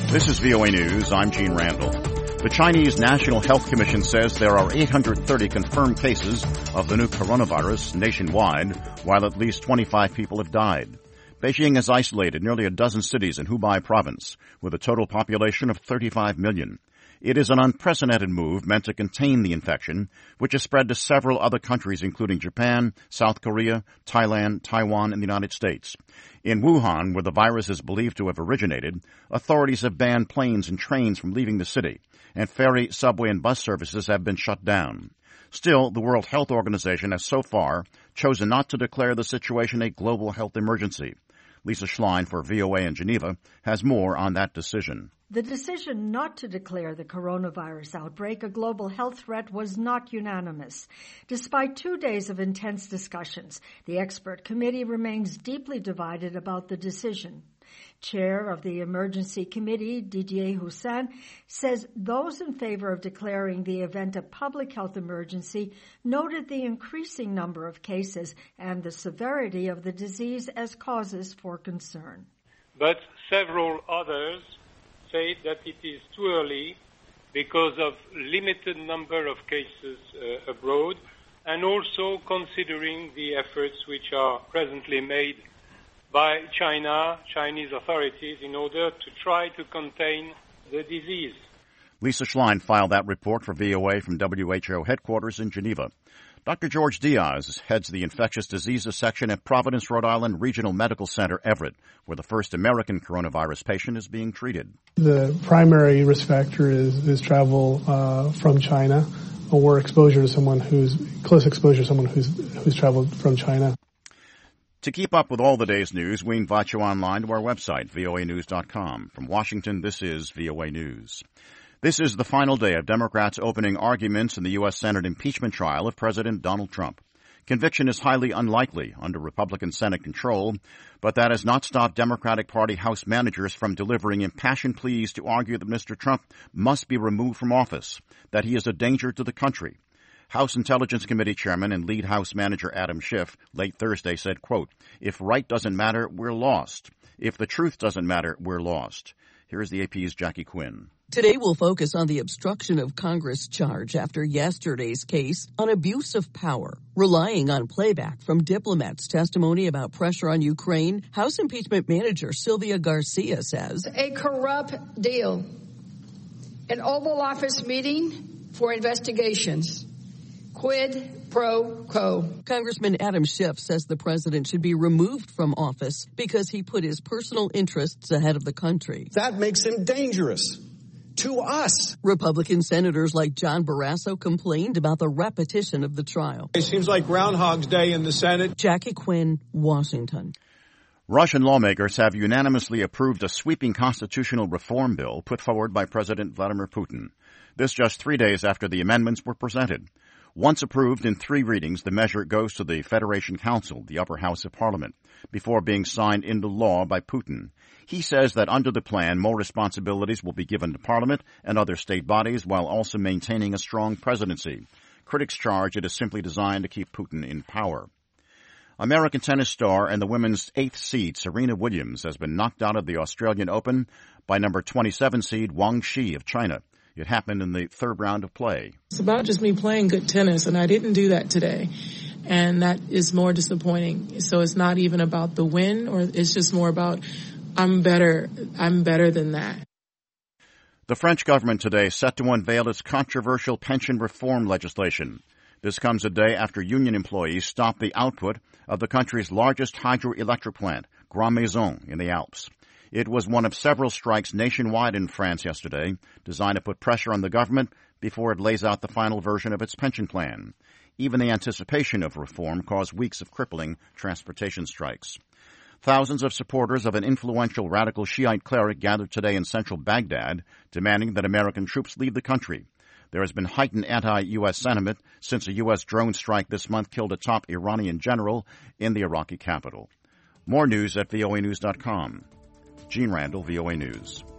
This is VOA News. I'm Gene Randall. The Chinese National Health Commission says there are 830 confirmed cases of the new coronavirus nationwide, while at least 25 people have died. Beijing has isolated nearly a dozen cities in Hubei province, with a total population of 35 million. It is an unprecedented move meant to contain the infection, which has spread to several other countries, including Japan, South Korea, Thailand, Taiwan, and the United States. In Wuhan, where the virus is believed to have originated, authorities have banned planes and trains from leaving the city, and ferry, subway, and bus services have been shut down. Still, the World Health Organization has so far chosen not to declare the situation a global health emergency. Lisa Schlein for VOA in Geneva has more on that decision. The decision not to declare the coronavirus outbreak a global health threat was not unanimous. Despite 2 days of intense discussions, the expert committee remains deeply divided about the decision. Chair of the Emergency Committee, Didier Houssin, says those in favor of declaring the event a public health emergency noted the increasing number of cases and the severity of the disease as causes for concern. But several others say that it is too early because of limited number of cases abroad, and also considering the efforts which are presently made by Chinese authorities in order to try to contain the disease. Lisa Schlein filed that report for VOA from WHO headquarters in Geneva. Dr. George Diaz heads the infectious diseases section at Providence, Rhode Island Regional Medical Center, Everett, where the first American coronavirus patient is being treated. The primary risk factor is travel from China, or exposure to someone close exposure to someone who's traveled from China. To keep up with all the day's news, we invite you online to our website, voanews.com. From Washington, this is VOA News. This is the final day of Democrats' opening arguments in the U.S. Senate impeachment trial of President Donald Trump. Conviction is highly unlikely under Republican Senate control, but that has not stopped Democratic Party House managers from delivering impassioned pleas to argue that Mr. Trump must be removed from office, that he is a danger to the country. House Intelligence Committee Chairman and lead House Manager Adam Schiff late Thursday said, quote, "If right doesn't matter, we're lost. If the truth doesn't matter, we're lost." Here's the AP's Jackie Quinn. Today we'll focus on the obstruction of Congress charge after yesterday's case on abuse of power. Relying on playback from diplomats' testimony about pressure on Ukraine, House Impeachment Manager Sylvia Garcia says, "A corrupt deal, an Oval Office meeting for investigations, quid pro quo." Congressman Adam Schiff says the president should be removed from office because he put his personal interests ahead of the country. That makes him dangerous to us. Republican senators like John Barrasso complained about the repetition of the trial. It seems like Groundhog's Day in the Senate. Jackie Quinn, Washington. Russian lawmakers have unanimously approved a sweeping constitutional reform bill put forward by President Vladimir Putin. This just 3 days after the amendments were presented. Once approved in 3 readings, the measure goes to the Federation Council, the upper house of parliament, before being signed into law by Putin. He says that under the plan, more responsibilities will be given to parliament and other state bodies while also maintaining a strong presidency. Critics charge it is simply designed to keep Putin in power. American tennis star and the women's 8th seed Serena Williams has been knocked out of the Australian Open by number 27 seed Wang Shi of China. It happened in the 3rd round of play. It's about just me playing good tennis, and I didn't do that today. And that is more disappointing. So it's not even about the win, or it's just more about I'm better than that. The French government today is set to unveil its controversial pension reform legislation. This comes a day after union employees stopped the output of the country's largest hydroelectric plant, Grand Maison, in the Alps. It was one of several strikes nationwide in France yesterday, designed to put pressure on the government before it lays out the final version of its pension plan. Even the anticipation of reform caused weeks of crippling transportation strikes. Thousands of supporters of an influential radical Shiite cleric gathered today in central Baghdad, demanding that American troops leave the country. There has been heightened anti-U.S. sentiment since a U.S. drone strike this month killed a top Iranian general in the Iraqi capital. More news at voanews.com. Gene Randall, VOA News.